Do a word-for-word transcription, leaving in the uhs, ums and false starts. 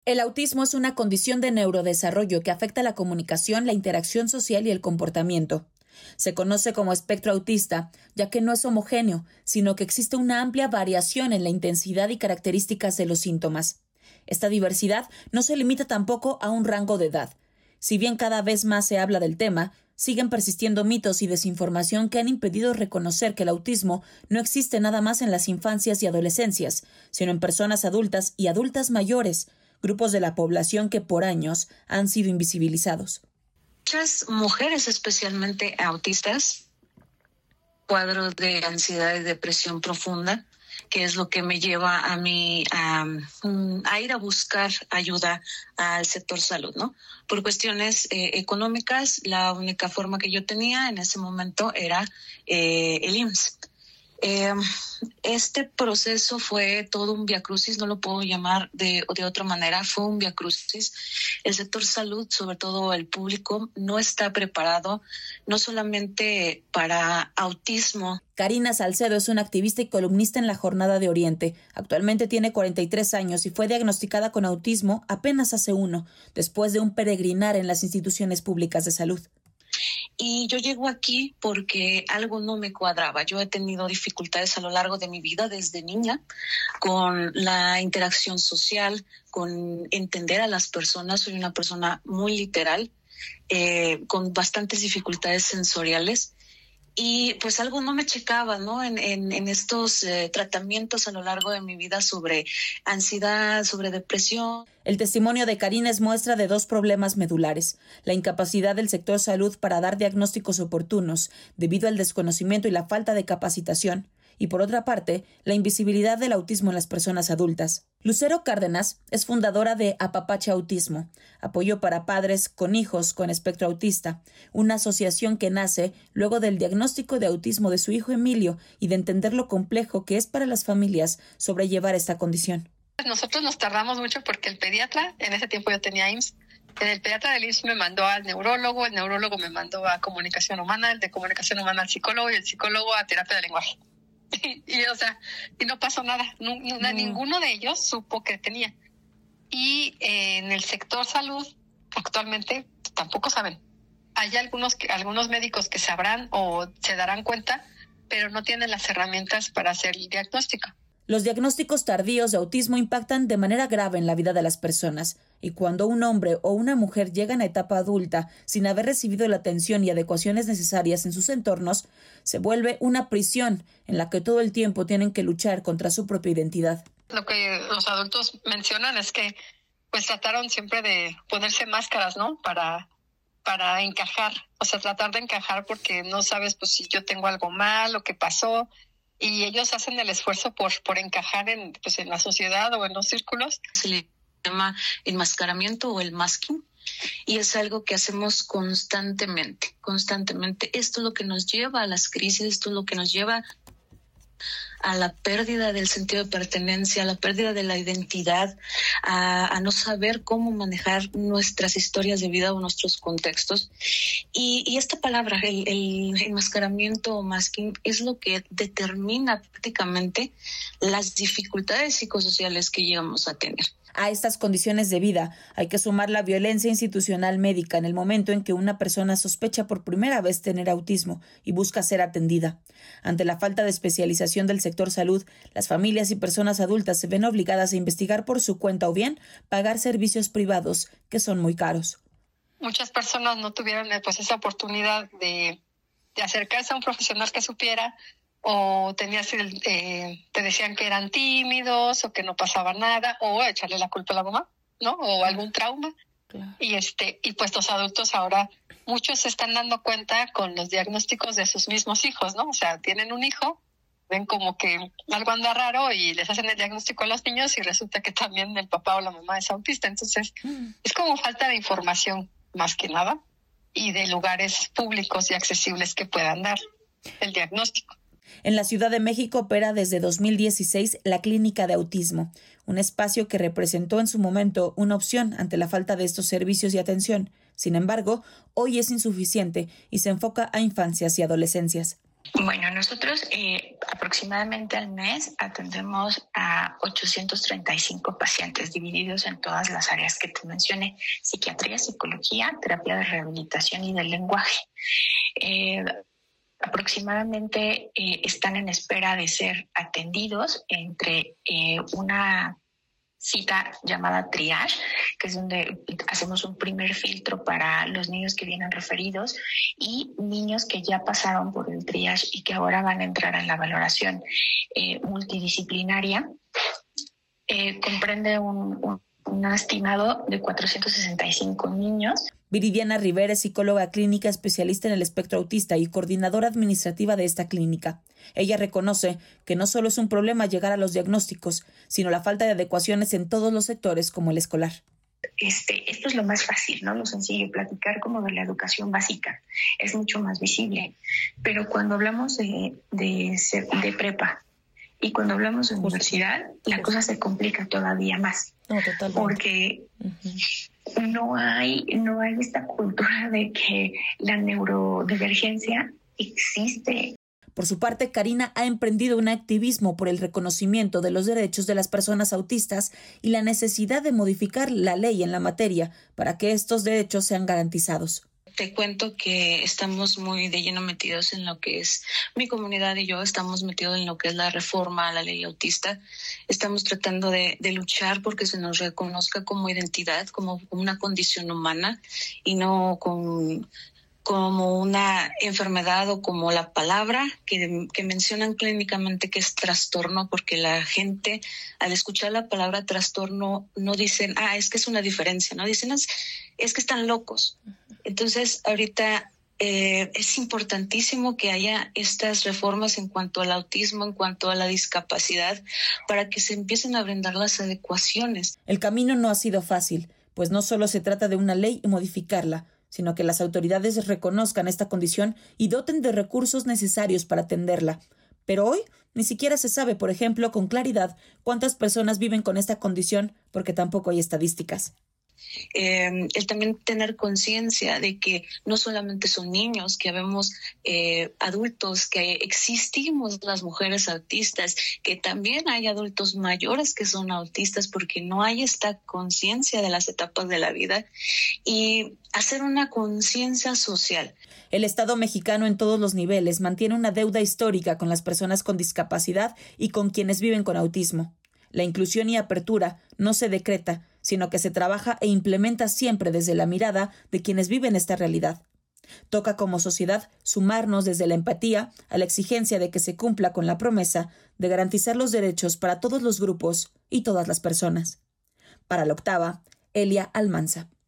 El autismo es una condición de neurodesarrollo que afecta la comunicación, la interacción social y el comportamiento. Se conoce como espectro autista, ya que no es homogéneo, sino que existe una amplia variación en la intensidad y características de los síntomas. Esta diversidad no se limita tampoco a un rango de edad. Si bien cada vez más se habla del tema, siguen persistiendo mitos y desinformación que han impedido reconocer que el autismo no existe nada más en las infancias y adolescencias, sino en personas adultas y adultas mayores, grupos de la población que por años han sido invisibilizados. Muchas mujeres, especialmente autistas, cuadros de ansiedad y depresión profunda, que es lo que me lleva a mí a, a ir a buscar ayuda al sector salud, ¿no? Por cuestiones eh, económicas, la única forma que yo tenía en ese momento era eh, el I M S S. Eh, este proceso fue todo un viacrucis, no lo puedo llamar de, de otra manera, fue un viacrucis. El sector salud, sobre todo el público, no está preparado no solamente para autismo. Karina Salcedo es una activista y columnista en La Jornada de Oriente. Actualmente tiene cuarenta y tres años y fue diagnosticada con autismo apenas hace uno, después de un peregrinar en las instituciones públicas de salud. Y yo llego aquí porque algo no me cuadraba. Yo he tenido dificultades a lo largo de mi vida desde niña con la interacción social, con entender a las personas. Soy una persona muy literal, eh, con bastantes dificultades sensoriales. Y pues algo no me checaba, ¿no? En, en, en estos eh, tratamientos a lo largo de mi vida sobre ansiedad, sobre depresión. El testimonio de Karina es muestra de dos problemas medulares: la incapacidad del sector salud para dar diagnósticos oportunos debido al desconocimiento y la falta de capacitación, y por otra parte, la invisibilidad del autismo en las personas adultas. Lucero Cárdenas es fundadora de Apapacha Autismo, apoyo para padres con hijos con espectro autista, una asociación que nace luego del diagnóstico de autismo de su hijo Emilio y de entender lo complejo que es para las familias sobrellevar esta condición. Nosotros nos tardamos mucho porque el pediatra, en ese tiempo yo tenía I M S S, el pediatra del I M S S me mandó al neurólogo, el neurólogo me mandó a comunicación humana, el de comunicación humana al psicólogo y el psicólogo a terapia de lenguaje. Y, y o sea, y no pasó nada, no, no, no. Ninguno de ellos supo que tenía. Y eh, en el sector salud actualmente tampoco saben. Hay algunos que, algunos médicos que sabrán o se darán cuenta, pero no tienen las herramientas para hacer el diagnóstico. Los diagnósticos tardíos de autismo impactan de manera grave en la vida de las personas, y cuando un hombre o una mujer llegan a etapa adulta sin haber recibido la atención y adecuaciones necesarias en sus entornos, se vuelve una prisión en la que todo el tiempo tienen que luchar contra su propia identidad. Lo que los adultos mencionan es que pues trataron siempre de ponerse máscaras, ¿no? Para para encajar, o sea, tratar de encajar porque no sabes pues si yo tengo algo mal o qué pasó. Y ellos hacen el esfuerzo por, por encajar en, pues, en la sociedad o en los círculos. Se le llama enmascaramiento o el masking, y es algo que hacemos constantemente, constantemente. Esto es lo que nos lleva a las crisis, esto es lo que nos lleva a la pérdida del sentido de pertenencia, a la pérdida de la identidad, a, a no saber cómo manejar nuestras historias de vida o nuestros contextos. Y, y esta palabra, el, el enmascaramiento o masking, es lo que determina prácticamente las dificultades psicosociales que llegamos a tener. A estas condiciones de vida hay que sumar la violencia institucional médica en el momento en que una persona sospecha por primera vez tener autismo y busca ser atendida. Ante la falta de especialización del sector salud, las familias y personas adultas se ven obligadas a investigar por su cuenta o bien pagar servicios privados que son muy caros. Muchas personas no tuvieron pues esa oportunidad de, de acercarse a un profesional que supiera, o tenías el, eh, te decían que eran tímidos o que no pasaba nada, o echarle la culpa a la mamá, ¿no? O algún trauma. Claro. Y este y pues los adultos ahora, muchos se están dando cuenta con los diagnósticos de sus mismos hijos, ¿no? O sea, tienen un hijo, ven como que algo anda raro y les hacen el diagnóstico a los niños y resulta que también el papá o la mamá es autista. Entonces, mm. es como falta de información, más que nada, y de lugares públicos y accesibles que puedan dar el diagnóstico. En la Ciudad de México opera desde dos mil dieciséis la Clínica de Autismo, un espacio que representó en su momento una opción ante la falta de estos servicios y atención. Sin embargo, hoy es insuficiente y se enfoca a infancias y adolescencias. Bueno, nosotros eh, aproximadamente al mes atendemos a ochocientos treinta y cinco pacientes divididos en todas las áreas que te mencioné: psiquiatría, psicología, terapia de rehabilitación y del lenguaje. Eh, aproximadamente eh, están en espera de ser atendidos entre eh, una cita llamada triage, que es donde hacemos un primer filtro para los niños que vienen referidos, y niños que ya pasaron por el triage y que ahora van a entrar en la valoración eh, multidisciplinaria. Eh, comprende un, un, un estimado de cuatrocientos sesenta y cinco niños. Viridiana Rivera es psicóloga clínica, especialista en el espectro autista y coordinadora administrativa de esta clínica. Ella reconoce que no solo es un problema llegar a los diagnósticos, sino la falta de adecuaciones en todos los sectores como el escolar. Este, esto es lo más fácil, ¿no? Lo sencillo, platicar como de la educación básica. Es mucho más visible. Pero cuando hablamos de, de, de prepa y cuando hablamos de universidad, la cosa se complica todavía más. No, totalmente. Porque uh-huh. no hay, no hay esta cultura de que la neurodivergencia existe. Por su parte, Karina ha emprendido un activismo por el reconocimiento de los derechos de las personas autistas y la necesidad de modificar la ley en la materia para que estos derechos sean garantizados. Te cuento que estamos muy de lleno metidos en lo que es mi comunidad y yo, estamos metidos en lo que es la reforma a la ley autista. Estamos tratando de, de luchar porque se nos reconozca como identidad, como una condición humana y no con... como una enfermedad o como la palabra que, que mencionan clínicamente que es trastorno, porque la gente al escuchar la palabra trastorno no dicen, ah, es que es una diferencia, no dicen, es, es que están locos. Entonces, ahorita eh, es importantísimo que haya estas reformas en cuanto al autismo, en cuanto a la discapacidad, para que se empiecen a brindar las adecuaciones. El camino no ha sido fácil, pues no solo se trata de una ley y modificarla, sino que las autoridades reconozcan esta condición y doten de recursos necesarios para atenderla. Pero hoy ni siquiera se sabe, por ejemplo, con claridad cuántas personas viven con esta condición, porque tampoco hay estadísticas. Eh, el también tener conciencia de que no solamente son niños, que vemos eh, adultos, que existimos las mujeres autistas, que también hay adultos mayores que son autistas, porque no hay esta conciencia de las etapas de la vida, y hacer una conciencia social. El Estado mexicano en todos los niveles mantiene una deuda histórica con las personas con discapacidad y con quienes viven con autismo. La inclusión y apertura no se decreta, sino que se trabaja e implementa siempre desde la mirada de quienes viven esta realidad. Toca como sociedad sumarnos desde la empatía a la exigencia de que se cumpla con la promesa de garantizar los derechos para todos los grupos y todas las personas. Para la Octava, Elia Almanza.